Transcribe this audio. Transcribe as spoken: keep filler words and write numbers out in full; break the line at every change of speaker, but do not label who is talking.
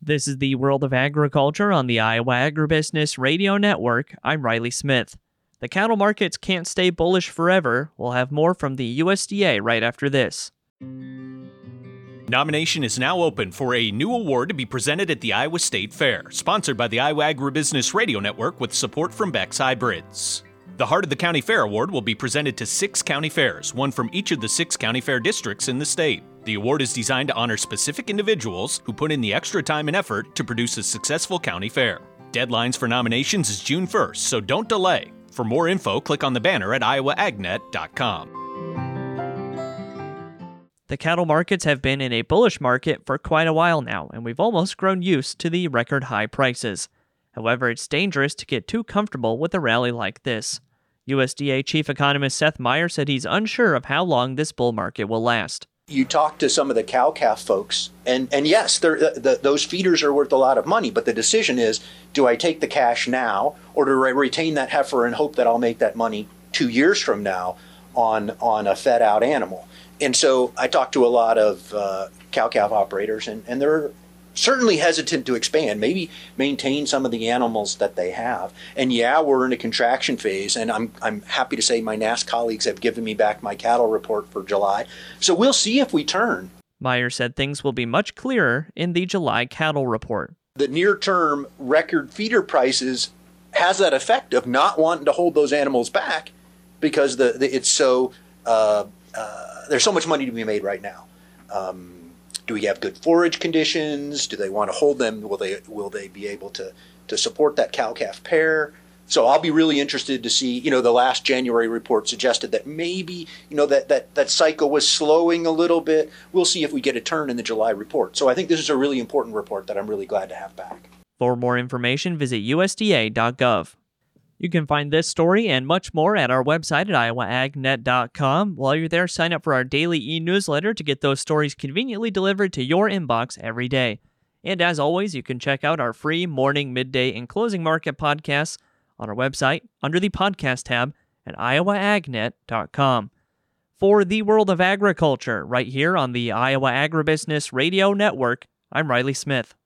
This is the World of Agriculture on the Iowa Agribusiness Radio Network. I'm Riley Smith. The cattle markets can't stay bullish forever. We'll have more from the U S D A right after this.
Nomination is now open for a new award to be presented at the Iowa State Fair, sponsored by the Iowa Agribusiness Radio Network with support from Beck's Hybrids. The Heart of the County Fair Award will be presented to six county fairs, one from each of the six county fair districts in the state. The award is designed to honor specific individuals who put in the extra time and effort to produce a successful county fair. Deadlines for nominations is June first, so don't delay. For more info, click on the banner at iowa ag net dot com.
The cattle markets have been in a bullish market for quite a while now, and we've almost grown used to the record high prices. However, it's dangerous to get too comfortable with a rally like this. U S D A Chief Economist Seth Meyer said he's unsure of how long this bull market will last.
You talk to some of the cow-calf folks, and, and yes, the, the, those feeders are worth a lot of money, but the decision is, do I take the cash now, or do I retain that heifer and hope that I'll make that money two years from now on, on a fed-out animal? And so I talked to a lot of uh, cow-calf operators, and, and they're certainly hesitant to expand, maybe maintain some of the animals that they have. And yeah, we're in a contraction phase, and I'm I'm happy to say my N A S colleagues have given me back my cattle report for July. So we'll see if we turn.
Meyer said things will be much clearer in the July cattle report.
The near-term record feeder prices has that effect of not wanting to hold those animals back because the, the it's so uh, uh, there's so much money to be made right now. Um, Do we have good forage conditions? Do they want to hold them? Will they will they be able to, to support that cow-calf pair? So I'll be really interested to see, you know, the last January report suggested that maybe, you know, that, that, that cycle was slowing a little bit. We'll see if we get a turn in the July report. So I think this is a really important report that I'm really glad to have back.
For more information, visit U S D A dot gov. You can find this story and much more at our website at iowa ag net dot com. While you're there, sign up for our daily e-newsletter to get those stories conveniently delivered to your inbox every day. And as always, you can check out our free morning, midday, and closing market podcasts on our website under the podcast tab at iowa ag net dot com. For the World of Agriculture, right here on the Iowa Agribusiness Radio Network, I'm Riley Smith.